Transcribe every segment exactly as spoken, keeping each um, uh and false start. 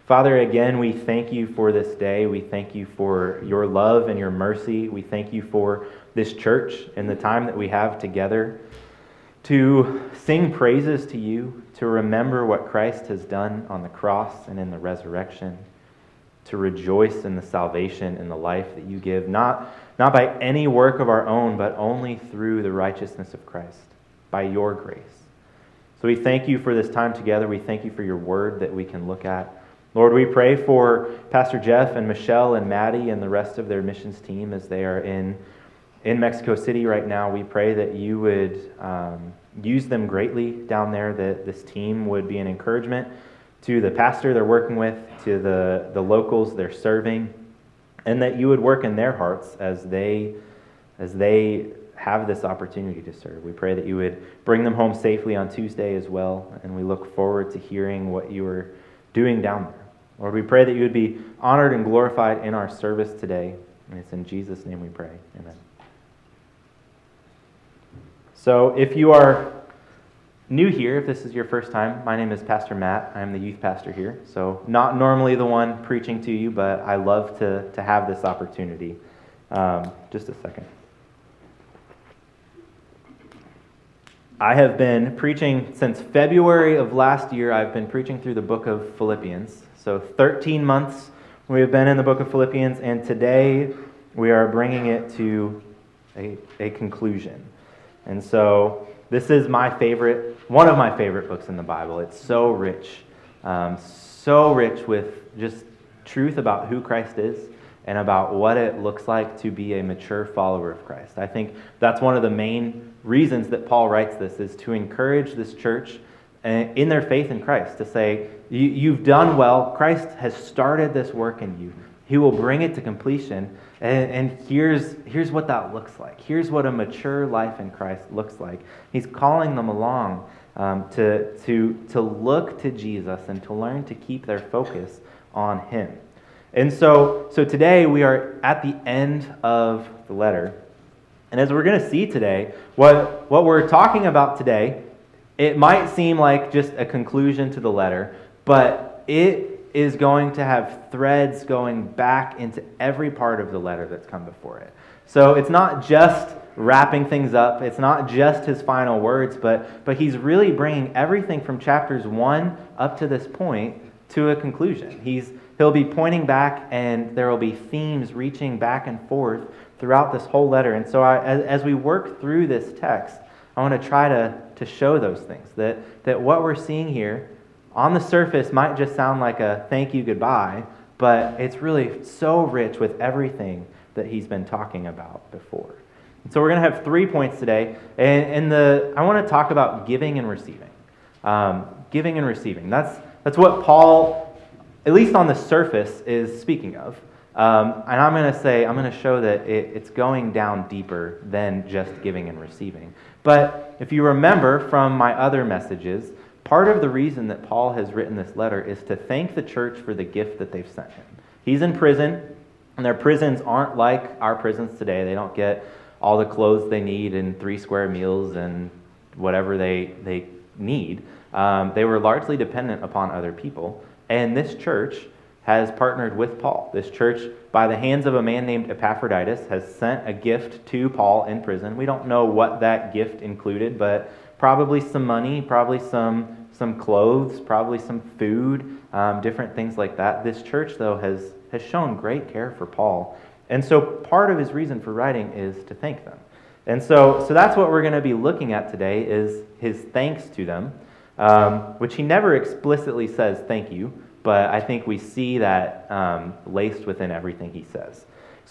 Father, again, we thank you for this day. We thank you for your love and your mercy. We thank you for this church and the time that we have together to sing praises to you, to remember what Christ has done on the cross and in the resurrection, to rejoice in the salvation and the life that you give, not, not by any work of our own, but only through the righteousness of Christ, by your grace. So we thank you for this time together. We thank you for your word that we can look at. Lord, we pray for Pastor Jeff and Michelle and Maddie and the rest of their missions team as they are in, in Mexico City right now. We pray that you would um, use them greatly down there, that this team would be an encouragement to the pastor they're working with, to the, the locals they're serving, and that you would work in their hearts as they, as they have this opportunity to serve. We pray that you would bring them home safely on Tuesday as well, and we look forward to hearing what you are doing down there. Lord, we pray that you would be honored and glorified in our service today. And it's in Jesus' name we pray. Amen. So if you are new here, if this is your first time, my name is Pastor Matt. I'm the youth pastor here. So not normally the one preaching to you, but I love to, to have this opportunity. Um, just a second. I have been preaching since February of last year. I've been preaching through the book of Philippians. So thirteen months we have been in the book of Philippians, and today we are bringing it to a, a conclusion. And so this is my favorite, one of my favorite books in the Bible. It's so rich, um, so rich with just truth about who Christ is and about what it looks like to be a mature follower of Christ. I think that's one of the main reasons that Paul writes this, is to encourage this church in their faith in Christ, to say, you've done well, Christ has started this work in you, he will bring it to completion, and, and here's, here's what that looks like. Here's what a mature life in Christ looks like. He's calling them along um, to, to, to look to Jesus and to learn to keep their focus on him. And so, so today we are at the end of the letter. And as we're going to see today, what, what we're talking about today, it might seem like just a conclusion to the letter, but it is going to have threads going back into every part of the letter that's come before it. So it's not just wrapping things up, it's not just his final words, but, but he's really bringing everything from chapters one up to this point to a conclusion. He's He'll be pointing back, and there will be themes reaching back and forth throughout this whole letter. And so I, as, as we work through this text, I want to try to, to show those things, that, that what we're seeing here on the surface might just sound like a thank you, goodbye, but it's really so rich with everything that he's been talking about before. And so we're going to have three points today, and, and the I want to talk about giving and receiving. Um, giving and receiving. That's, that's what Paul, at least on the surface, is speaking of. Um, and I'm going to say, I'm going to show that it, it's going down deeper than just giving and receiving. But if you remember from my other messages, part of the reason that Paul has written this letter is to thank the church for the gift that they've sent him. He's in prison, and their prisons aren't like our prisons today. They don't get all the clothes they need and three square meals and whatever they, they need. Um, they were largely dependent upon other people. And this church has partnered with Paul. This church, by the hands of a man named Epaphroditus, has sent a gift to Paul in prison. We don't know what that gift included, but probably some money, probably some, some clothes, probably some food, um, different things like that. This church, though, has, has shown great care for Paul. And so part of his reason for writing is to thank them. And so, so that's what we're going to be looking at today, is his thanks to them. Um, which he never explicitly says thank you, but I think we see that um, laced within everything he says.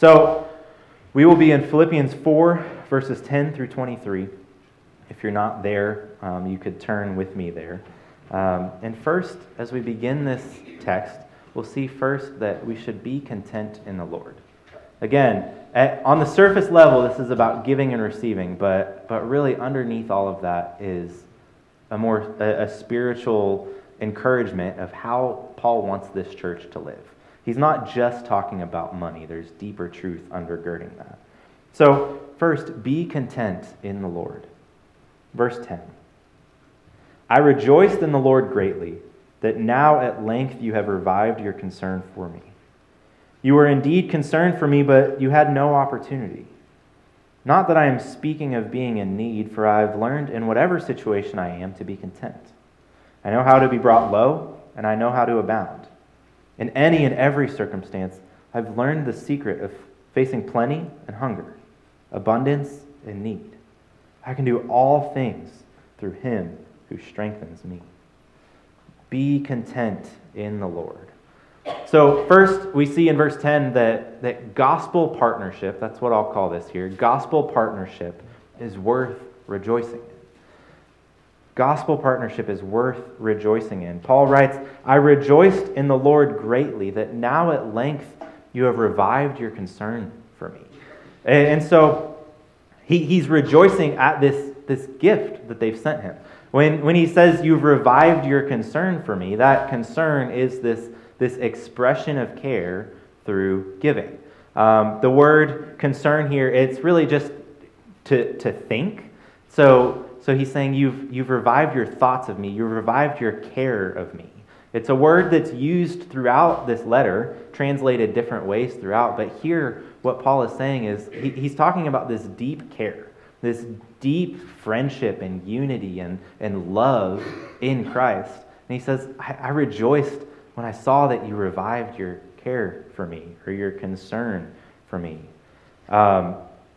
So we will be in Philippians four, verses ten through twenty-three. If you're not there, um, you could turn with me there. Um, and first, as we begin this text, we'll see first that we should be content in the Lord. Again, at, on the surface level, this is about giving and receiving, but but really underneath all of that is a more a, a spiritual encouragement of how Paul wants this church to live. He's not just talking about money. There's deeper truth undergirding that. So first, be content in the Lord. Verse ten. I rejoiced in the Lord greatly, that that now at length you have revived your concern for me. You were indeed concerned for me, but you had no opportunity. Not that I am speaking of being in need, for I have learned in whatever situation I am to be content. I know how to be brought low, and I know how to abound. In any and every circumstance, I've learned the secret of facing plenty and hunger, abundance and need. I can do all things through him who strengthens me. Be content in the Lord. So first, we see in verse ten that, that gospel partnership, that's what I'll call this here, gospel partnership is worth rejoicing in. Gospel partnership is worth rejoicing in. Paul writes, I rejoiced in the Lord greatly that now at length you have revived your concern for me. And, and so he, he's rejoicing at this, this gift that they've sent him. When, when he says you've revived your concern for me, that concern is this this expression of care through giving. Um, the word concern here, it's really just to, to think. So, so he's saying you've, you've revived your thoughts of me. You've revived your care of me. It's a word that's used throughout this letter, translated different ways throughout. But here, what Paul is saying is he, he's talking about this deep care, this deep friendship and unity and, and love in Christ. And he says, I, I rejoiced when I saw that you revived your care for me, or your concern for me. Um,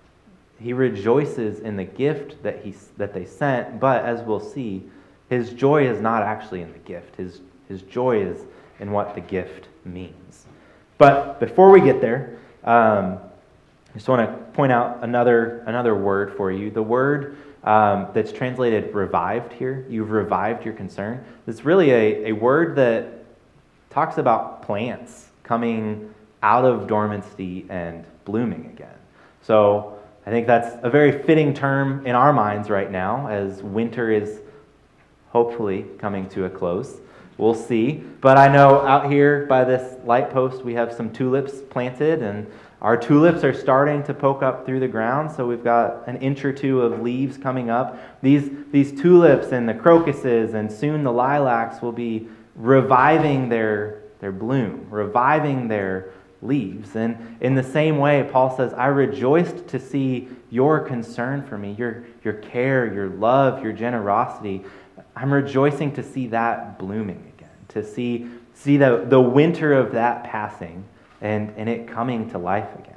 he rejoices in the gift that he that they sent, but as we'll see, his joy is not actually in the gift. His, his joy is in what the gift means. But before we get there, um, I just want to point out another, another word for you. The word um, that's translated revived here, you've revived your concern. It's really a, a word that talks about plants coming out of dormancy and blooming again. So I think that's a very fitting term in our minds right now as winter is hopefully coming to a close. We'll see. But I know out here by this light post we have some tulips planted, and our tulips are starting to poke up through the ground, so we've got an inch or two of leaves coming up. These, these tulips and the crocuses and soon the lilacs will be reviving their, their bloom, reviving their leaves. And in the same way, Paul says, I rejoiced to see your concern for me, your, your care, your love, your generosity. I'm rejoicing to see that blooming again, to see, see the, the winter of that passing and, and it coming to life again.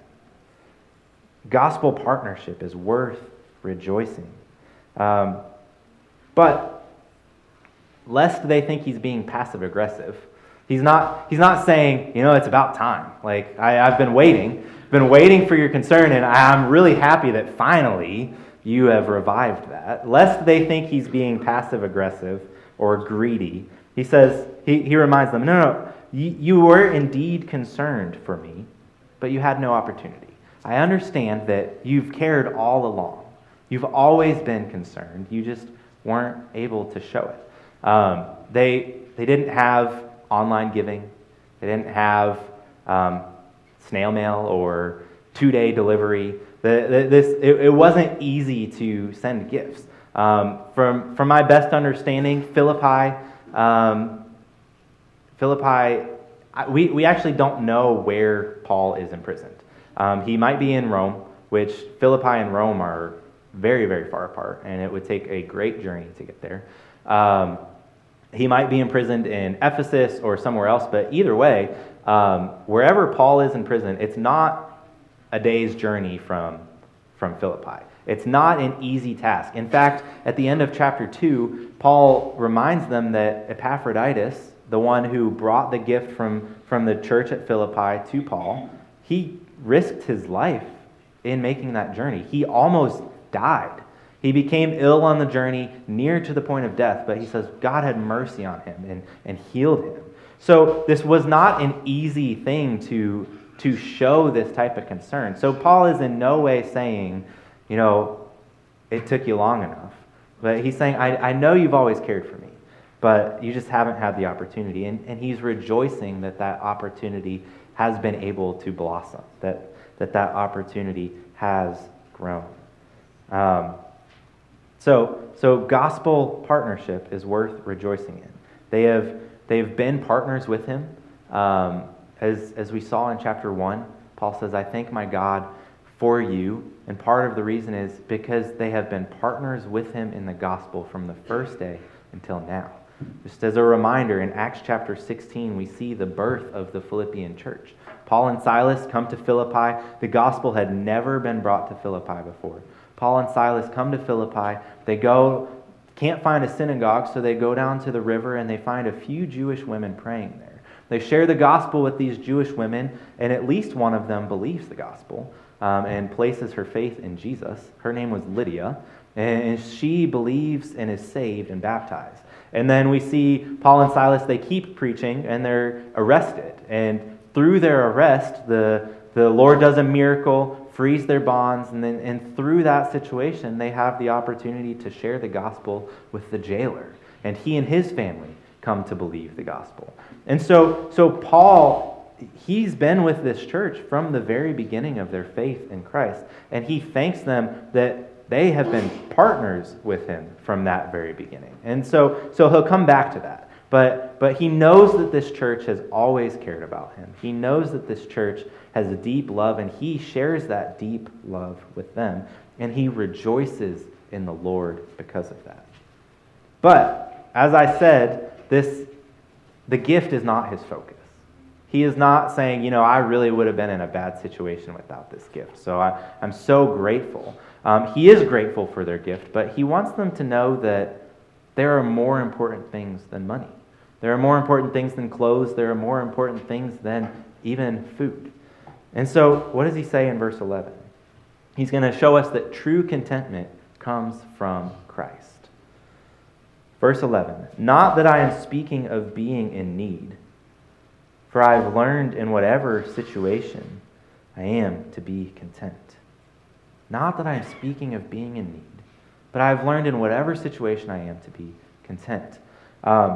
Gospel partnership is worth rejoicing. Um, but lest they think he's being passive-aggressive. He's not, he's not saying, you know, it's about time. Like, I, I've been waiting, been waiting for your concern, and I'm really happy that finally you have revived that. Lest they think he's being passive-aggressive or greedy, he says, he, he reminds them, no, no, you, you were indeed concerned for me, but you had no opportunity. I understand that you've cared all along. You've always been concerned. You just weren't able to show it. Um, they they didn't have online giving. They didn't have um, snail mail or two-day delivery. The, the, this it, it wasn't easy to send gifts. Um, from from my best understanding, Philippi, um, Philippi, I, we we actually don't know where Paul is imprisoned. Um, he might be in Rome, which Philippi and Rome are very very far apart, and it would take a great journey to get there. Um, He might be imprisoned in Ephesus or somewhere else, but either way, um, wherever Paul is in prison, it's not a day's journey from, from Philippi. It's not an easy task. In fact, at the end of chapter two, Paul reminds them that Epaphroditus, the one who brought the gift from, from the church at Philippi to Paul, he risked his life in making that journey. He almost died. He became ill on the journey, near to the point of death, but he says God had mercy on him and, and healed him. So this was not an easy thing to, to show this type of concern. So Paul is in no way saying, you know, it took you long enough. But he's saying, I, I know you've always cared for me, but you just haven't had the opportunity. And, and he's rejoicing that that opportunity has been able to blossom, that that, that opportunity has grown. Um, So, so gospel partnership is worth rejoicing in. They have they've been partners with him. Um, as, as we saw in chapter one, Paul says, I thank my God for you. And part of the reason is because they have been partners with him in the gospel from the first day until now. Just as a reminder, in Acts chapter sixteen, we see the birth of the Philippian church. Paul and Silas come to Philippi. The gospel had never been brought to Philippi before. Paul and Silas come to Philippi. They go, can't find a synagogue, so they go down to the river and they find a few Jewish women praying there. They share the gospel with these Jewish women, and at least one of them believes the gospel um, and places her faith in Jesus. Her name was Lydia, and she believes and is saved and baptized. And then we see Paul and Silas, they keep preaching, and they're arrested. And through their arrest, the, the Lord does a miracle, frees their bonds, and then and through that situation, they have the opportunity to share the gospel with the jailer. And he and his family come to believe the gospel. And so, so Paul, he's been with this church from the very beginning of their faith in Christ, and he thanks them that they have been partners with him from that very beginning. And so, so he'll come back to that. But, but he knows that this church has always cared about him. He knows that this church has a deep love, and he shares that deep love with them. And he rejoices in the Lord because of that. But, as I said, this the gift is not his focus. He is not saying, you know, I really would have been in a bad situation without this gift. So I, I'm so grateful. Um, he is grateful for their gift, but he wants them to know that there are more important things than money. There are more important things than clothes. There are more important things than even food. And so what does he say in verse eleven? He's going to show us that true contentment comes from Christ. Verse eleven, not that I am speaking of being in need, for I have learned in whatever situation I am to be content. Not that I am speaking of being in need, but I have learned in whatever situation I am to be content. Um,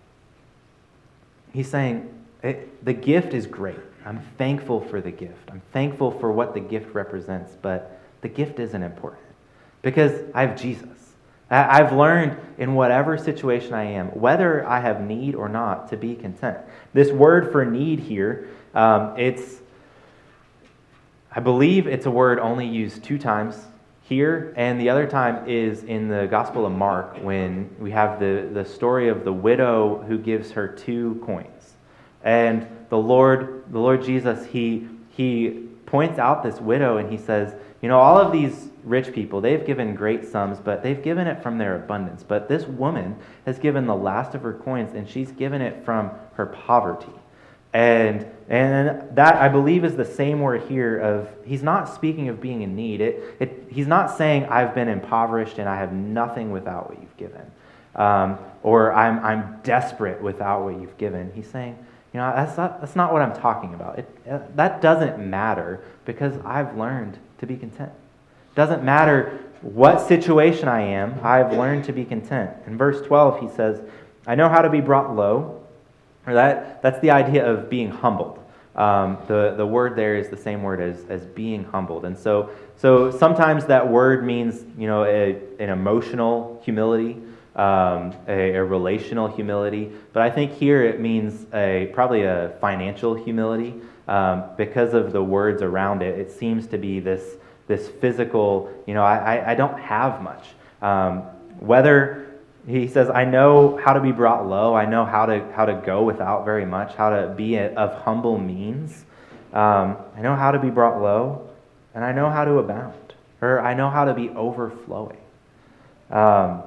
he's saying, it, the gift is great. I'm thankful for the gift. I'm thankful for what the gift represents, but the gift isn't important because I have Jesus. I, I've learned in whatever situation I am, whether I have need or not, to be content. This word for need here, um, it's I believe it's a word only used two times here, and the other time is in the Gospel of Mark when we have the, the story of the widow who gives her two coins. And the Lord, the Lord Jesus, he he points out this widow and he says, you know, all of these rich people, they've given great sums, but they've given it from their abundance. But this woman has given the last of her coins, and she's given it from her poverty. And and that, I believe, is the same word here of, he's not speaking of being in need. It, it, he's not saying, I've been impoverished and I have nothing without what you've given. Um, or I'm I'm desperate without what you've given. He's saying, you know, that's not, that's not what I'm talking about. It, uh, that doesn't matter because I've learned to be content. It doesn't matter what situation I am, I've learned to be content. In verse twelve, he says, I know how to be brought low. Or that that's the idea of being humbled. Um, the, the word there is the same word as, as being humbled. And so so sometimes that word means, you know, a, an emotional humility, um, a, a relational humility. But I think here it means a probably a financial humility. Um, because of the words around it, it seems to be this this physical, you know, I, I, I don't have much. Um, whether... He says, I know how to be brought low. I know how to how to go without very much, how to be a, of humble means. Um, I know how to be brought low, and I know how to abound. Or I know how to be overflowing. Um,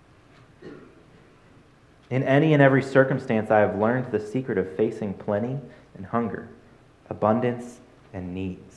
in any and every circumstance, I have learned the secret of facing plenty and hunger, abundance and needs.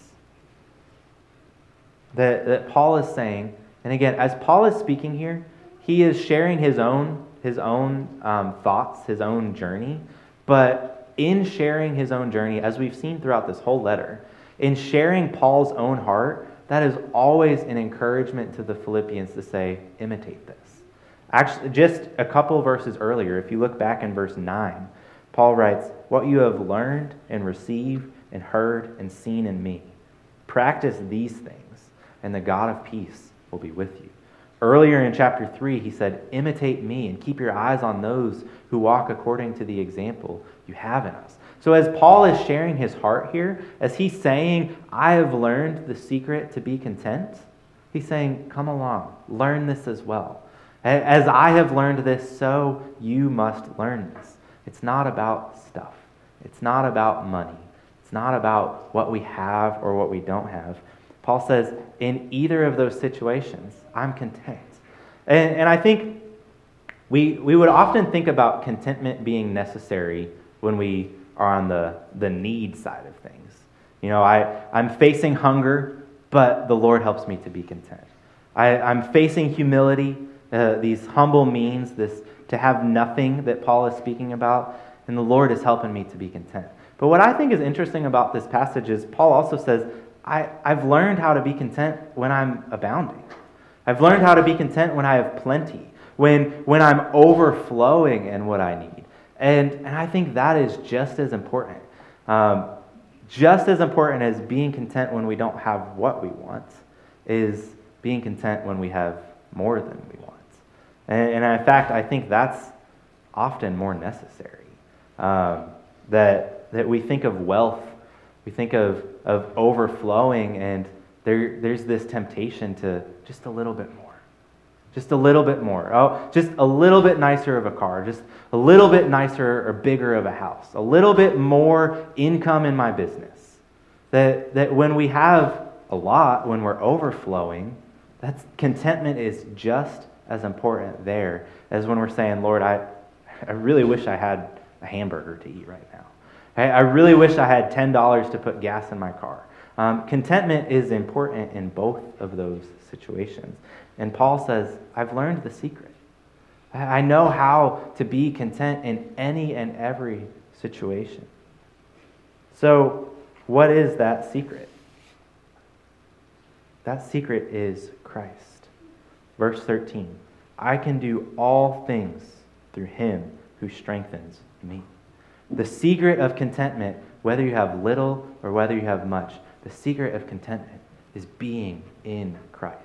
That, that Paul is saying, and again, as Paul is speaking here, he is sharing his own his own um, thoughts, his own journey. But in sharing his own journey, as we've seen throughout this whole letter, in sharing Paul's own heart, that is always an encouragement to the Philippians to say, imitate this. Actually, just a couple verses earlier, if you look back in verse nine, Paul writes, what you have learned and received and heard and seen in me, practice these things, and the God of peace will be with you. Earlier in chapter three, he said, imitate me and keep your eyes on those who walk according to the example you have in us. So as Paul is sharing his heart here, as he's saying, I have learned the secret to be content, he's saying, come along, learn this as well. As I have learned this, so you must learn this. It's not about stuff. It's not about money. It's not about what we have or what we don't have. Paul says, in either of those situations, I'm content. And, and I think we we would often think about contentment being necessary when we are on the, the need side of things. You know, I, I'm facing hunger, but the Lord helps me to be content. I, I'm facing humility, uh, these humble means, this to have nothing that Paul is speaking about, and the Lord is helping me to be content. But what I think is interesting about this passage is Paul also says, I, I've learned how to be content when I'm abounding. I've learned how to be content when I have plenty, when when I'm overflowing in what I need. And, and I think that is just as important. Um, just as important as being content when we don't have what we want is being content when we have more than we want. And, and in fact, I think that's often more necessary. Um, that that we think of wealth, we think of, of overflowing, and there there's this temptation to just a little bit more. Just a little bit more. Oh, just a little bit nicer of a car. Just a little bit nicer or bigger of a house. A little bit more income in my business. That that when we have a lot, when we're overflowing, that's contentment is just as important there as when we're saying, Lord, I I really wish I had a hamburger to eat right now. I, I really wish I had ten dollars to put gas in my car. Um, contentment is important in both of those situations. And Paul says, I've learned the secret. I know how to be content in any and every situation. So, what is that secret? That secret is Christ. Verse thirteen, I can do all things through him who strengthens me. The secret of contentment, whether you have little or whether you have much, the secret of contentment is being in Christ.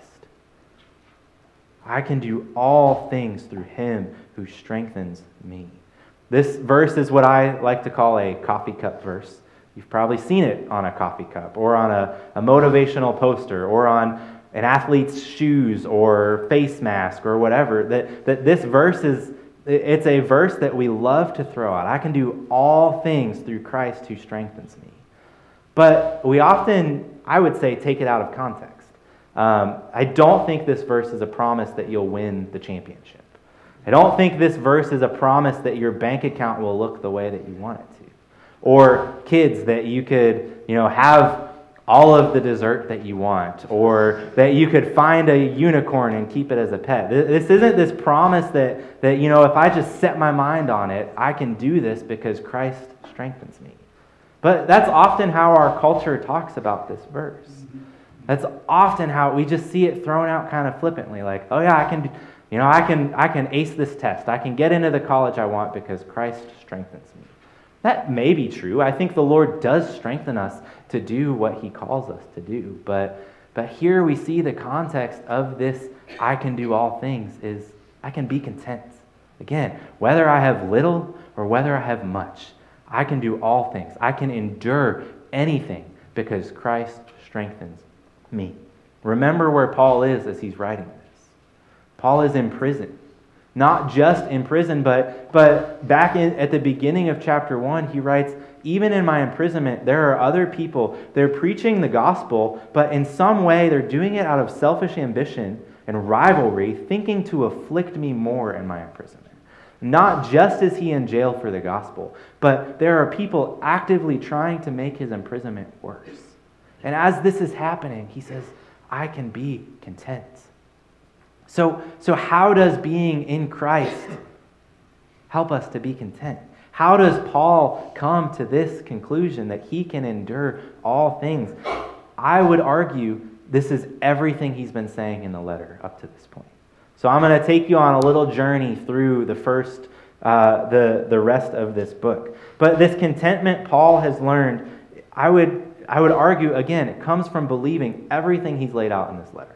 I can do all things through him who strengthens me. This verse is what I like to call a coffee cup verse. You've probably seen it on a coffee cup or on a, a motivational poster or on an athlete's shoes or face mask or whatever. That, that this verse is, it's a verse that we love to throw out. I can do all things through Christ who strengthens me. But we often, I would say, take it out of context. Um, I don't think this verse is a promise that you'll win the championship. I don't think this verse is a promise that your bank account will look the way that you want it to. Or kids, that you could, you know, have all of the dessert that you want. Or that you could find a unicorn and keep it as a pet. This isn't this promise that, that, you know, if I just set my mind on it, I can do this because Christ strengthens me. But that's often how our culture talks about this verse. That's often how we just see it thrown out kind of flippantly, like, oh yeah, I can, you know, I can, I can ace this test. I can get into the college I want because Christ strengthens me. That may be true. I think the Lord does strengthen us to do what he calls us to do. But, but here we see the context of this, I can do all things, is I can be content. Again, whether I have little or whether I have much, I can do all things. I can endure anything because Christ strengthens me. Remember where Paul is as he's writing this. Paul is in prison. Not just in prison, but, but back in, at the beginning of chapter one, he writes, even in my imprisonment, there are other people. They're preaching the gospel, but in some way they're doing it out of selfish ambition and rivalry, thinking to afflict me more in my imprisonment. Not just is he in jail for the gospel, but there are people actively trying to make his imprisonment worse. And as this is happening, he says, I can be content. So, so how does being in Christ help us to be content? How does Paul come to this conclusion that he can endure all things? I would argue this is everything he's been saying in the letter up to this point. So I'm going to take you on a little journey through the first, uh, the, the rest of this book. But this contentment Paul has learned, I would I would argue, again, it comes from believing everything he's laid out in this letter.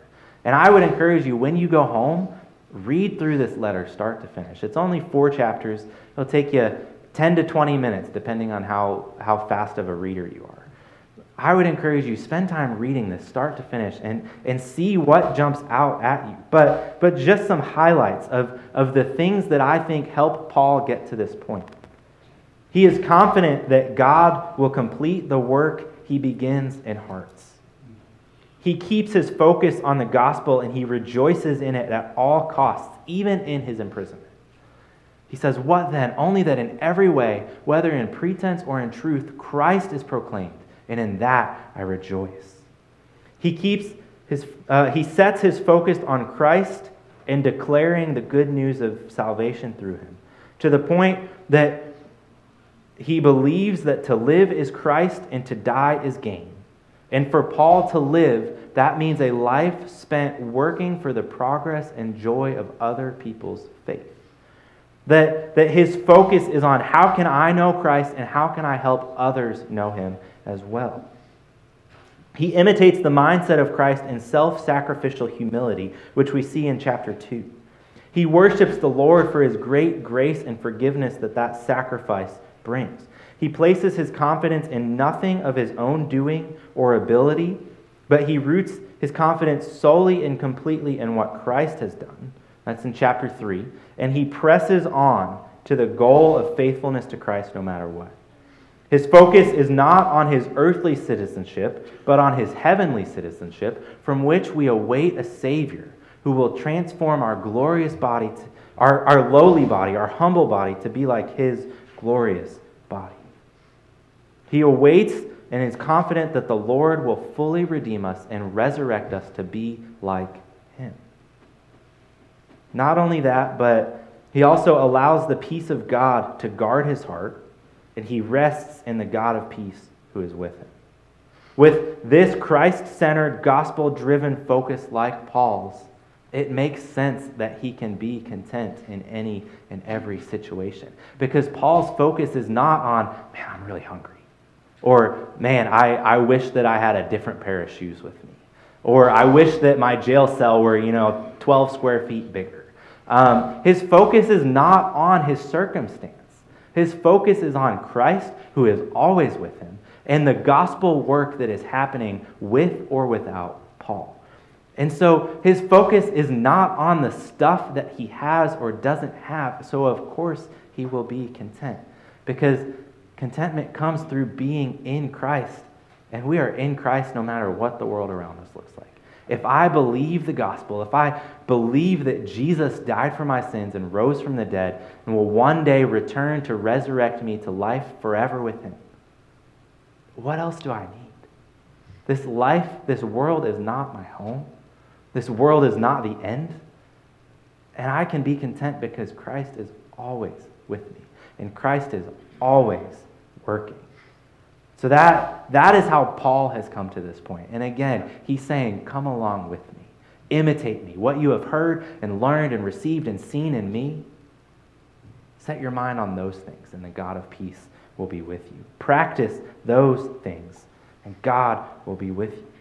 And I would encourage you, when you go home, read through this letter start to finish. It's only four chapters. It'll take you ten to twenty minutes, depending on how, how fast of a reader you are. I would encourage you, spend time reading this start to finish and, and see what jumps out at you. But, but just some highlights of, of the things that I think help Paul get to this point. He is confident that God will complete the work he begins in hearts. He keeps his focus on the gospel and he rejoices in it at all costs, even in his imprisonment. He says, "What then? Only that in every way, whether in pretense or in truth, Christ is proclaimed, and in that I rejoice." He keeps his uh, he sets his focus on Christ and declaring the good news of salvation through him, to the point that he believes that to live is Christ and to die is gain. And for Paul to live, that means a life spent working for the progress and joy of other people's faith. That, that his focus is on how can I know Christ and how can I help others know him as well. He imitates the mindset of Christ in self-sacrificial humility, which we see in chapter two. He worships the Lord for his great grace and forgiveness that that sacrifice brings. He places his confidence in nothing of his own doing or ability, but he roots his confidence solely and completely in what Christ has done. That's in chapter three. And he presses on to the goal of faithfulness to Christ no matter what. His focus is not on his earthly citizenship, but on his heavenly citizenship, from which we await a Savior who will transform our glorious body, to, our, our lowly body, our humble body, to be like his glorious body. He awaits and is confident that the Lord will fully redeem us and resurrect us to be like him. Not only that, but he also allows the peace of God to guard his heart, and he rests in the God of peace who is with him. With this Christ-centered, gospel-driven focus like Paul's, it makes sense that he can be content in any and every situation. Because Paul's focus is not on, man, I'm really hungry. Or, man, I, I wish that I had a different pair of shoes with me. Or, I wish that my jail cell were, you know, twelve square feet bigger. Um, his focus is not on his circumstance. His focus is on Christ, who is always with him, and the gospel work that is happening with or without Paul. And so his focus is not on the stuff that he has or doesn't have, so of course he will be content. Because contentment comes through being in Christ, and we are in Christ no matter what the world around us looks like. If I believe the gospel, if I believe that Jesus died for my sins and rose from the dead and will one day return to resurrect me to life forever with him, what else do I need? This life, this world is not my home. This world is not the end. And I can be content because Christ is always with me. And Christ is always working. So that, that is how Paul has come to this point. And again, he's saying, come along with me. Imitate me. What you have heard and learned and received and seen in me, set your mind on those things, and the God of peace will be with you. Practice those things, and God will be with you.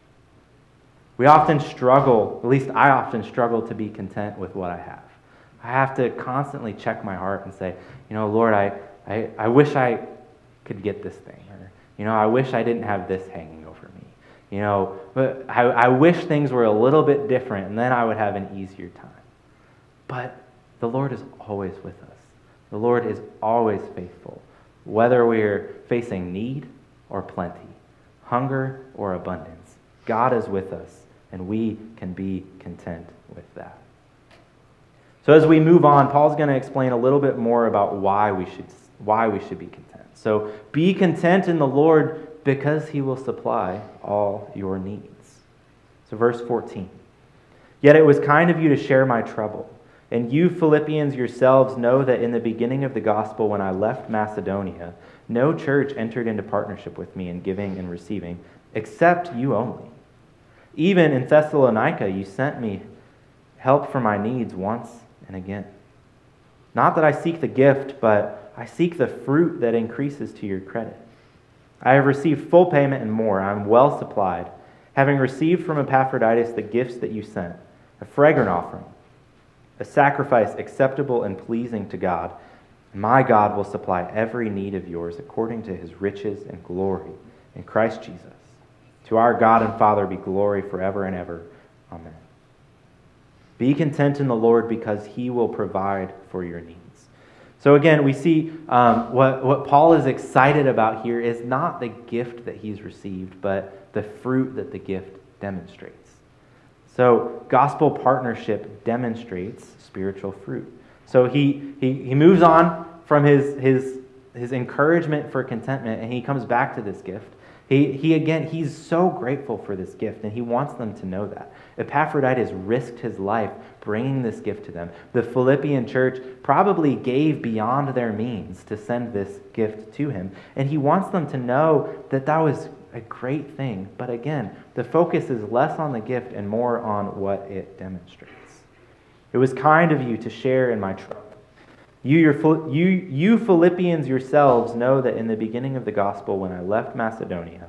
We often struggle, at least I often struggle to be content with what I have. I have to constantly check my heart and say, you know, Lord, I, I, I wish I could get this thing. Or, you know, I wish I didn't have this hanging over me. You know, but I, I wish things were a little bit different, and then I would have an easier time. But the Lord is always with us. The Lord is always faithful, whether we're facing need or plenty, hunger or abundance. God is with us, and we can be content with that. So as we move on, Paul's going to explain a little bit more about why we should why we should be content. So be content in the Lord because he will supply all your needs. So verse fourteen. Yet it was kind of you to share my trouble. And you Philippians yourselves know that in the beginning of the gospel, when I left Macedonia, no church entered into partnership with me in giving and receiving, except you only. Even in Thessalonica, you sent me help for my needs once and again. Not that I seek the gift, but I seek the fruit that increases to your credit. I have received full payment and more. I am well supplied, having received from Epaphroditus the gifts that you sent, a fragrant offering, a sacrifice acceptable and pleasing to God, my God will supply every need of yours according to his riches and glory in Christ Jesus. To our God and Father be glory forever and ever. Amen. Be content in the Lord because he will provide for your needs. So again, we see um, what, what Paul is excited about here is not the gift that he's received, but the fruit that the gift demonstrates. So gospel partnership demonstrates spiritual fruit. So he he, he moves on from his, his, his encouragement for contentment, and he comes back to this gift. He, he again, he's so grateful for this gift, and he wants them to know that. Epaphroditus risked his life bringing this gift to them. The Philippian church probably gave beyond their means to send this gift to him, and he wants them to know that that was a great thing. But again, the focus is less on the gift and more on what it demonstrates. It was kind of you to share in my trouble. You, your, you, you Philippians yourselves know that in the beginning of the gospel, when I left Macedonia,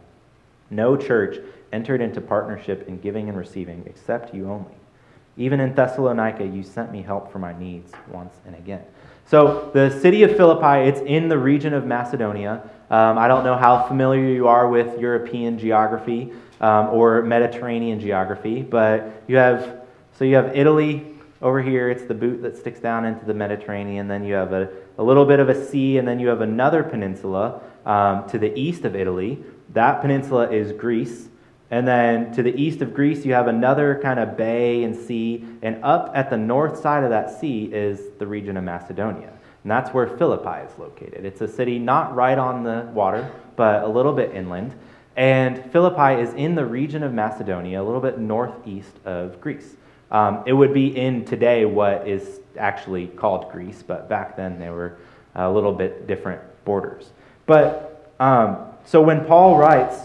no church entered into partnership in giving and receiving except you only. Even in Thessalonica, you sent me help for my needs once and again. So the city of Philippi, it's in the region of Macedonia. Um, I don't know how familiar you are with European geography um, or Mediterranean geography, but you have, so you have Italy over here. It's the boot that sticks down into the Mediterranean. Then you have a, a little bit of a sea, and then you have another peninsula um, to the east of Italy. That peninsula is Greece. And then to the east of Greece, you have another kind of bay and sea. And up at the north side of that sea is the region of Macedonia. And that's where Philippi is located. It's a city not right on the water, but a little bit inland. And Philippi is in the region of Macedonia, a little bit northeast of Greece. Um, it would be in today what is actually called Greece, but back then they were a little bit different borders. But um, so when Paul writes,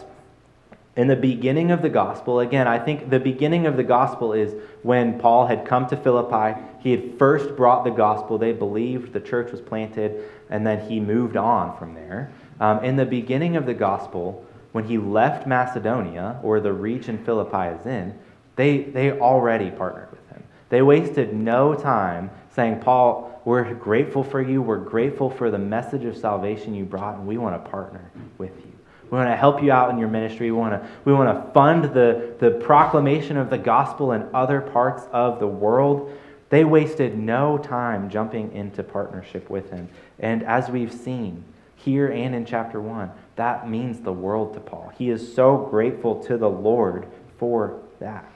in the beginning of the gospel, again, I think the beginning of the gospel is when Paul had come to Philippi. He had first brought the gospel. They believed, the church was planted, and then he moved on from there. Um, in the beginning of the gospel, when he left Macedonia, or the region Philippi is in, they, they already partnered with him. They wasted no time saying, Paul, we're grateful for you. We're grateful for the message of salvation you brought, and we want to partner with you. We want to help you out in your ministry. We want to, we want to fund the, the proclamation of the gospel in other parts of the world. They wasted no time jumping into partnership with him. And as we've seen here and in chapter one, that means the world to Paul. He is so grateful to the Lord for that.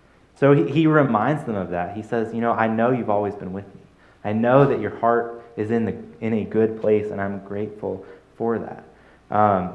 So he, he reminds them of that. He says, you know, I know you've always been with me. I know that your heart is in the in a good place, and I'm grateful for that. Um,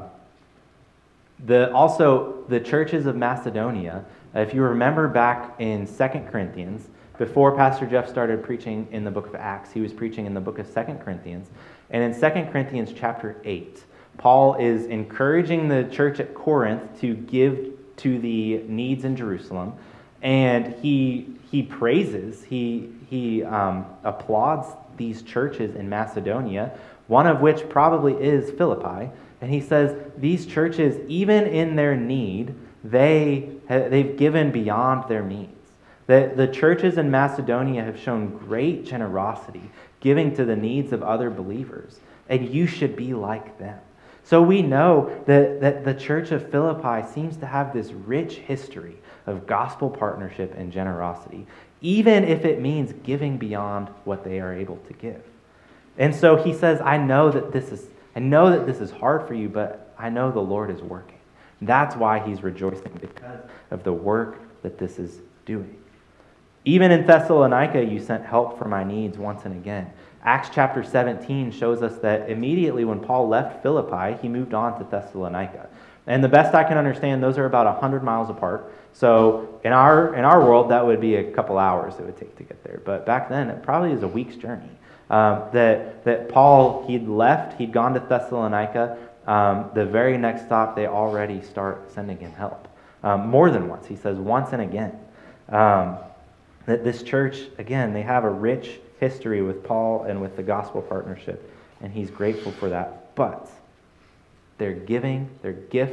The, also, the churches of Macedonia, if you remember back in Second Corinthians, before Pastor Jeff started preaching in the book of Acts, he was preaching in the book of Second Corinthians. And in Second Corinthians chapter eight, Paul is encouraging the church at Corinth to give to the needs in Jerusalem. And he he praises, he, he um, applauds these churches in Macedonia, one of which probably is Philippi. And he says, these churches, even in their need, they, they've given beyond their means. The, the churches in Macedonia have shown great generosity, giving to the needs of other believers. And you should be like them. So we know that, that the church of Philippi seems to have this rich history of gospel partnership and generosity, even if it means giving beyond what they are able to give. And so he says, I know that this is I know that this is hard for you, but I know the Lord is working. That's why he's rejoicing, because of the work that this is doing. Even in Thessalonica, you sent help for my needs once and again. Acts chapter seventeen shows us that immediately when Paul left Philippi, he moved on to Thessalonica. And the best I can understand, those are about one hundred miles apart. So in our in our world, that would be a couple hours it would take to get there. But back then, it probably is a week's journey. Um, that that Paul, he'd left, he'd gone to Thessalonica. Um, the very next stop, they already start sending him help. Um, more than once. He says once and again. Um, that this church, again, they have a rich history with Paul and with the gospel partnership, and he's grateful for that. But their giving, their gift,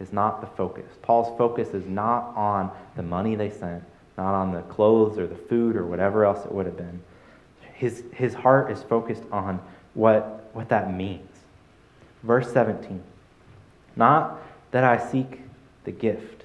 is not the focus. Paul's focus is not on the money they sent, not on the clothes or the food or whatever else it would have been. His, his heart is focused on what, what that means. Verse seventeen, not that I seek the gift,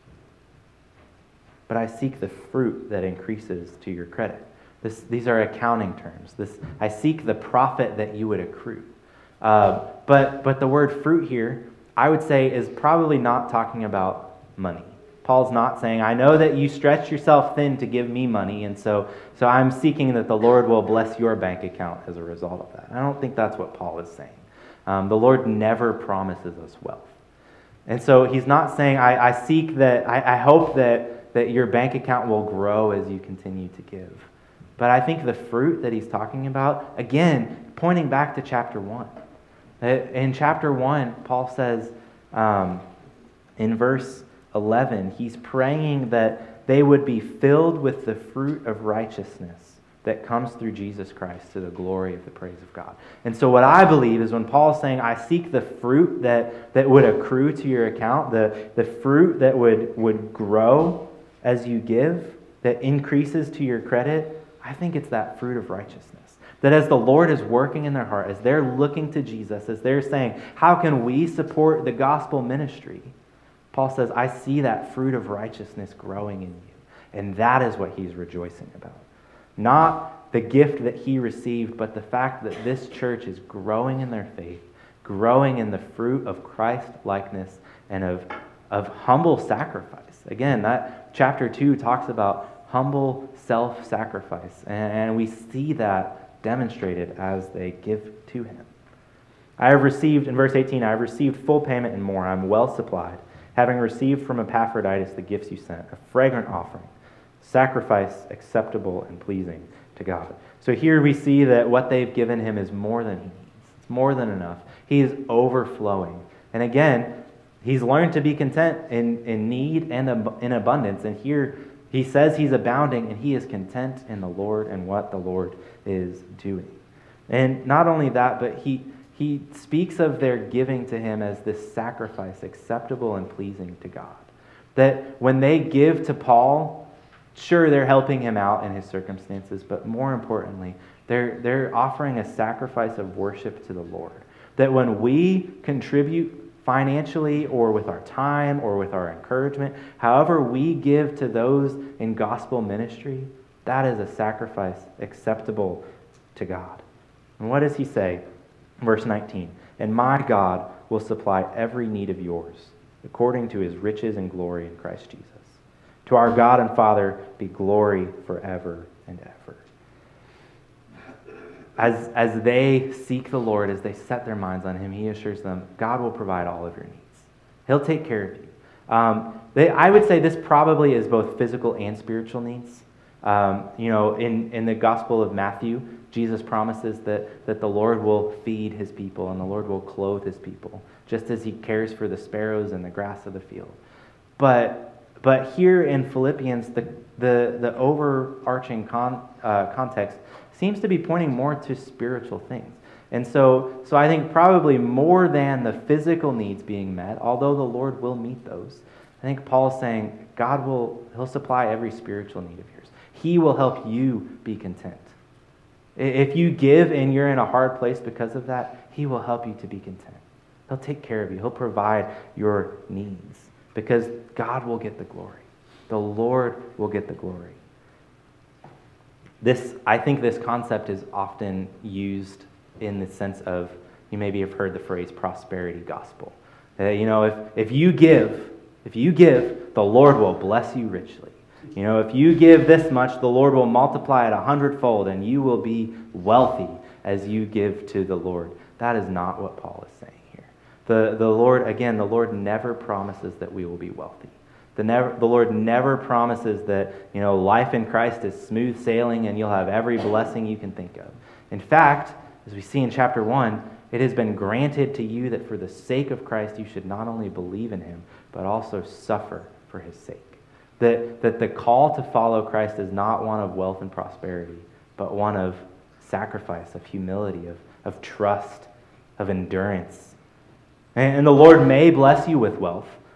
but I seek the fruit that increases to your credit. This, these are accounting terms. This, I seek the profit that you would accrue. Uh, but, but the word fruit here, I would say, is probably not talking about money. Paul's not saying, I know that you stretch yourself thin to give me money, and so, so I'm seeking that the Lord will bless your bank account as a result of that. I don't think that's what Paul is saying. Um, the Lord never promises us wealth. And so he's not saying, I, I seek that, I, I hope that, that your bank account will grow as you continue to give. But I think the fruit that he's talking about, again, pointing back to chapter one. In chapter one, Paul says um, in verse eleven, he's praying that they would be filled with the fruit of righteousness that comes through Jesus Christ to the glory of the praise of God. And so what I believe is when Paul's saying, I seek the fruit that, that would accrue to your account, the, the fruit that would, would grow as you give, that increases to your credit, I think it's that fruit of righteousness. That as the Lord is working in their heart, as they're looking to Jesus, as they're saying, how can we support the gospel ministry? Paul says, I see that fruit of righteousness growing in you. And that is what he's rejoicing about. Not the gift that he received, but the fact that this church is growing in their faith, growing in the fruit of Christ-likeness and of, of humble sacrifice. Again, that chapter two talks about humble self-sacrifice, and we see that demonstrated as they give to him. I have received, in verse eighteen, I have received full payment and more. I'm well supplied, having received from Epaphroditus the gifts you sent, a fragrant offering, sacrifice acceptable and pleasing to God. So here we see that what they've given him is more than he needs. It's more than enough. He is overflowing. And again, he's learned to be content in, in need and in abundance. And here he says he's abounding and he is content in the Lord and what the Lord is doing. And not only that, but he he speaks of their giving to him as this sacrifice acceptable and pleasing to God. That when they give to Paul, sure, they're helping him out in his circumstances, but more importantly, they're, they're offering a sacrifice of worship to the Lord. That when we contribute financially or with our time or with our encouragement, however we give to those in gospel ministry, that is a sacrifice acceptable to God. And what does he say? Verse nineteen, and my God will supply every need of yours according to his riches and glory in Christ Jesus. To our God and Father be glory forever and ever. As, as they seek the Lord, as they set their minds on him, he assures them, God will provide all of your needs. He'll take care of you. Um, they, I would say this probably is both physical and spiritual needs. Um, you know, in, in the Gospel of Matthew, Jesus promises that, that the Lord will feed his people and the Lord will clothe his people, just as he cares for the sparrows and the grass of the field. But but here in Philippians, the the, the overarching con, uh, context seems to be pointing more to spiritual things. And so, so I think probably more than the physical needs being met, although the Lord will meet those, I think Paul's saying God will, he'll supply every spiritual need of yours. He will help you be content. If you give and you're in a hard place because of that, he will help you to be content. He'll take care of you. He'll provide your needs because God will get the glory. The Lord will get the glory. This, I think this concept is often used in the sense of, you maybe have heard the phrase prosperity gospel. Uh, you know, if, if you give, if you give, the Lord will bless you richly. You know, if you give this much, the Lord will multiply it a hundredfold, and you will be wealthy as you give to the Lord. That is not what Paul is saying here. The, the Lord, again, the Lord never promises that we will be wealthy. The, never, the Lord never promises that, you know, life in Christ is smooth sailing and you'll have every blessing you can think of. In fact, as we see in chapter one, it has been granted to you that for the sake of Christ you should not only believe in him, but also suffer for his sake. That, that the call to follow Christ is not one of wealth and prosperity, but one of sacrifice, of humility, of, of trust, of endurance. And, and the Lord may bless you with wealth.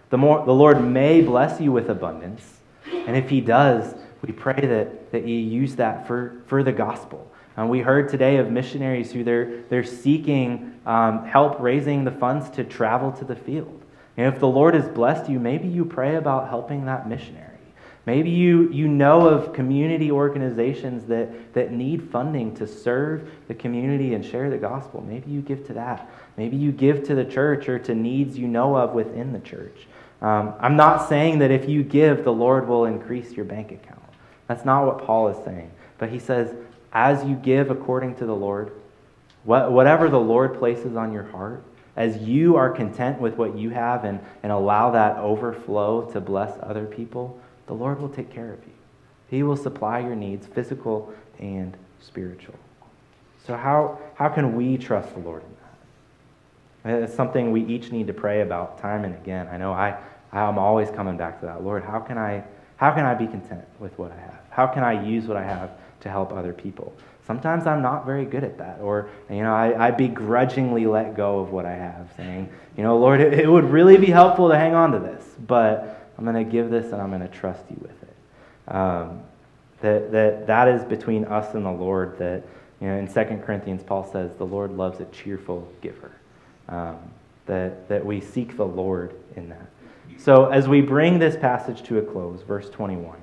The more the Lord may bless you with abundance. And if he does, we pray that, that you use that for, for the gospel. And we heard today of missionaries who they're, they're seeking um, help raising the funds to travel to the field. And if the Lord has blessed you, maybe you pray about helping that missionary. Maybe you, you know of community organizations that, that need funding to serve the community and share the gospel. Maybe you give to that. Maybe you give to the church or to needs you know of within the church. Um, I'm not saying that if you give, the Lord will increase your bank account. That's not what Paul is saying. But he says, as you give according to the Lord, what, whatever the Lord places on your heart, as you are content with what you have and, and allow that overflow to bless other people, the Lord will take care of you. He will supply your needs, physical and spiritual. So how, how can we trust the Lord in that? It's something we each need to pray about time and again. I know I, I'm always coming back to that. Lord, how can I, how can I be content with what I have? How can I use what I have to help other people? Sometimes I'm not very good at that. Or, you know, I, I begrudgingly let go of what I have, saying, you know, Lord, it, it would really be helpful to hang on to this, but I'm going to give this and I'm going to trust you with it. Um, that, that that is between us and the Lord. That, you know, in Second Corinthians, Paul says the Lord loves a cheerful giver. Um, that, that we seek the Lord in that. So as we bring this passage to a close, verse twenty-one,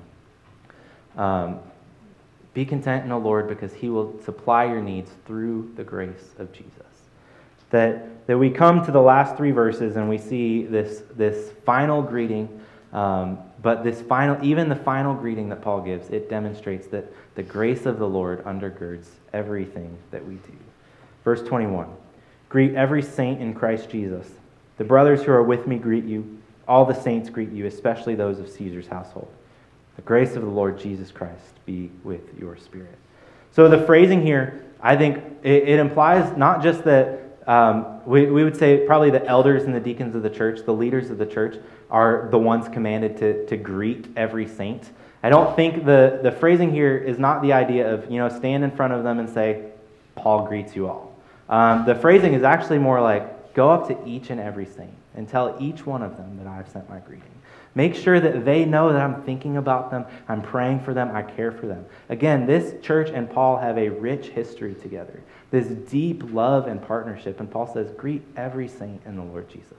um, be content in the Lord because he will supply your needs through the grace of Jesus. That, that we come to the last three verses and we see this, this final greeting. Um, but this final, even the final greeting that Paul gives, it demonstrates that the grace of the Lord undergirds everything that we do. Verse twenty-one, greet every saint in Christ Jesus. The brothers who are with me greet you. All the saints greet you, especially those of Caesar's household. The grace of the Lord Jesus Christ be with your spirit. So the phrasing here, I think it, it implies not just that Um, we, we would say probably the elders and the deacons of the church, the leaders of the church, are the ones commanded to, to greet every saint. I don't think the, the phrasing here is not the idea of, you know, stand in front of them and say, Paul greets you all. Um, the phrasing is actually more like, go up to each and every saint and tell each one of them that I've sent my greeting. Make sure that they know that I'm thinking about them, I'm praying for them, I care for them. Again, this church and Paul have a rich history together, this deep love and partnership. And Paul says, greet every saint in the Lord Jesus.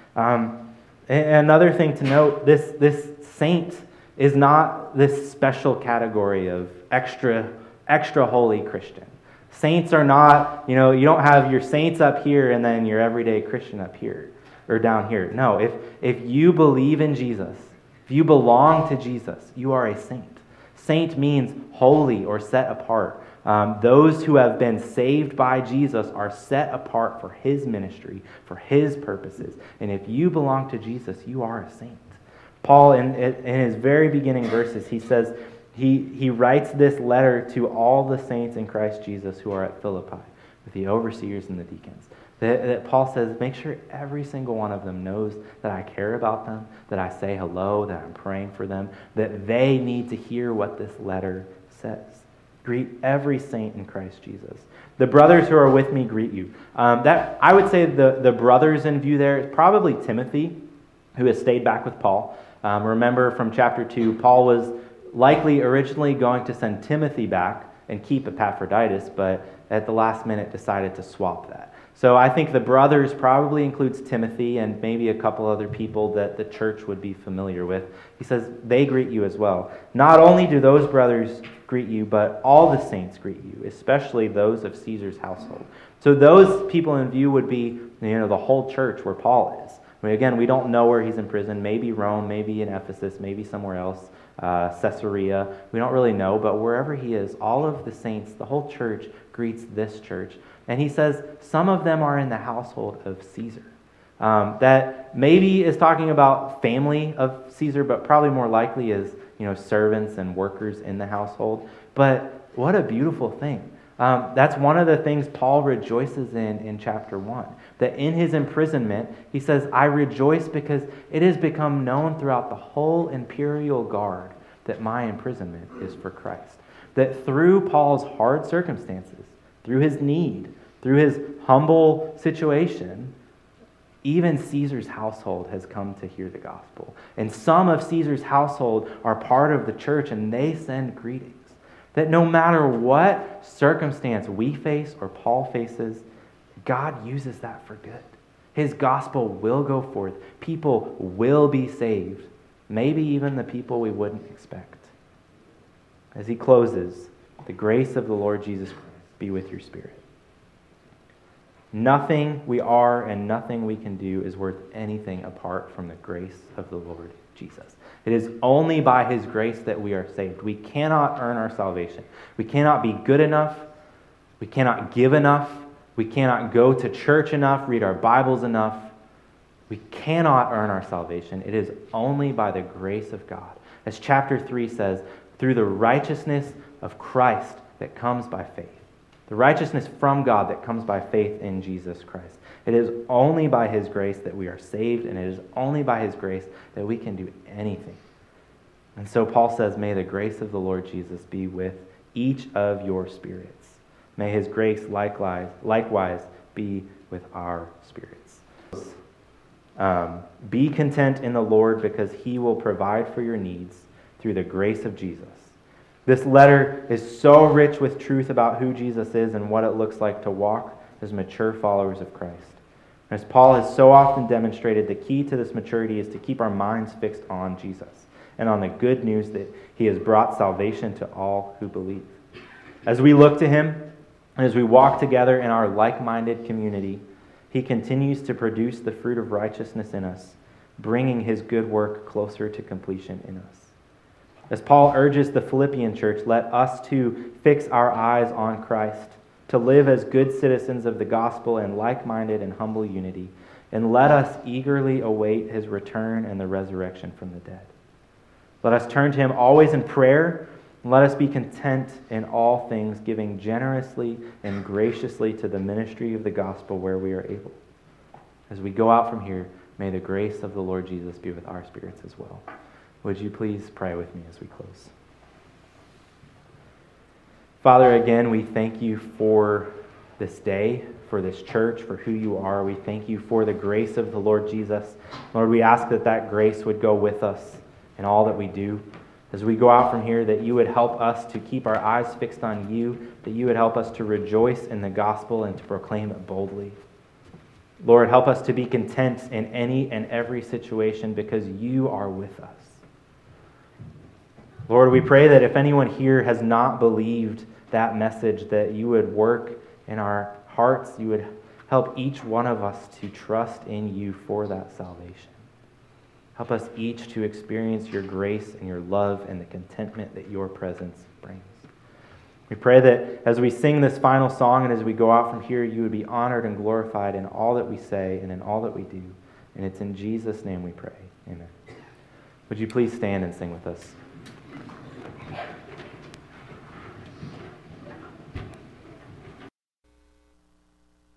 Um, and another thing to note, this, this saint is not this special category of extra, extra holy Christian. Saints are not, you know, you don't have your saints up here and then your everyday Christian up here. Or down here. No, if if you believe in Jesus, if you belong to Jesus, you are a saint. Saint means holy or set apart. Um, those who have been saved by Jesus are set apart for his ministry, for his purposes. And if you belong to Jesus, you are a saint. Paul, in, in his very beginning verses, he says, he, he writes this letter to all the saints in Christ Jesus who are at Philippi, with the overseers and the deacons. That, that Paul says, make sure every single one of them knows that I care about them, that I say hello, that I'm praying for them, that they need to hear what this letter says. Greet every saint in Christ Jesus. The brothers who are with me greet you. Um, that I would say the, the brothers in view there is probably Timothy, who has stayed back with Paul. Um, remember from chapter two, Paul was likely originally going to send Timothy back and keep Epaphroditus, but at the last minute decided to swap that. So I think the brothers probably includes Timothy and maybe a couple other people that the church would be familiar with. He says they greet you as well. Not only do those brothers greet you, but all the saints greet you, especially those of Caesar's household. So those people in view would be, you know, the whole church where Paul is. I mean, again, we don't know where he's in prison. Maybe Rome, maybe in Ephesus, maybe somewhere else, uh, Caesarea. We don't really know, but wherever he is, all of the saints, the whole church greets this church. And he says some of them are in the household of Caesar. Um, that maybe is talking about family of Caesar, but probably more likely is, you know, servants and workers in the household. But what a beautiful thing. Um, that's one of the things Paul rejoices in in chapter one. That in his imprisonment, he says, I rejoice because it has become known throughout the whole imperial guard that my imprisonment is for Christ. That through Paul's hard circumstances, through his need, through his humble situation, Even Caesar's household has come to hear the gospel. And some of Caesar's household are part of the church, and they send greetings. That no matter what circumstance we face or Paul faces, God uses that for good. His gospel will go forth. People will be saved. Maybe even the people we wouldn't expect. As he closes, the grace of the Lord Jesus Christ be with your spirit. Nothing we are and nothing we can do is worth anything apart from the grace of the Lord Jesus. It is only by his grace that we are saved. We cannot earn our salvation. We cannot be good enough. We cannot give enough. We cannot go to church enough, read our Bibles enough. We cannot earn our salvation. It is only by the grace of God. As chapter three says, through the righteousness of Christ that comes by faith. The righteousness from God that comes by faith in Jesus Christ. It is only by his grace that we are saved, and it is only by his grace that we can do anything. And so Paul says, may the grace of the Lord Jesus be with each of your spirits. May his grace likewise, likewise be with our spirits. Um, be content in the Lord because he will provide for your needs through the grace of Jesus. This letter is so rich with truth about who Jesus is and what it looks like to walk as mature followers of Christ. As Paul has so often demonstrated, the key to this maturity is to keep our minds fixed on Jesus and on the good news that he has brought salvation to all who believe. As we look to him and as we walk together in our like-minded community, he continues to produce the fruit of righteousness in us, bringing his good work closer to completion in us. As Paul urges the Philippian church, let us too fix our eyes on Christ, to live as good citizens of the gospel in like-minded and humble unity, and let us eagerly await his return and the resurrection from the dead. Let us turn to him always in prayer, and let us be content in all things, giving generously and graciously to the ministry of the gospel where we are able. As we go out from here, may the grace of the Lord Jesus be with our spirits as well. Would you please pray with me as we close? Father, again, we thank you for this day, for this church, for who you are. We thank you for the grace of the Lord Jesus. Lord, we ask that that grace would go with us in all that we do. As we go out from here, that you would help us to keep our eyes fixed on you, that you would help us to rejoice in the gospel and to proclaim it boldly. Lord, help us to be content in any and every situation because you are with us. Lord, we pray that if anyone here has not believed that message, that you would work in our hearts, you would help each one of us to trust in you for that salvation. Help us each to experience your grace and your love and the contentment that your presence brings. We pray that as we sing this final song and as we go out from here, you would be honored and glorified in all that we say and in all that we do. And it's in Jesus' name we pray. Amen. Would you please stand and sing with us?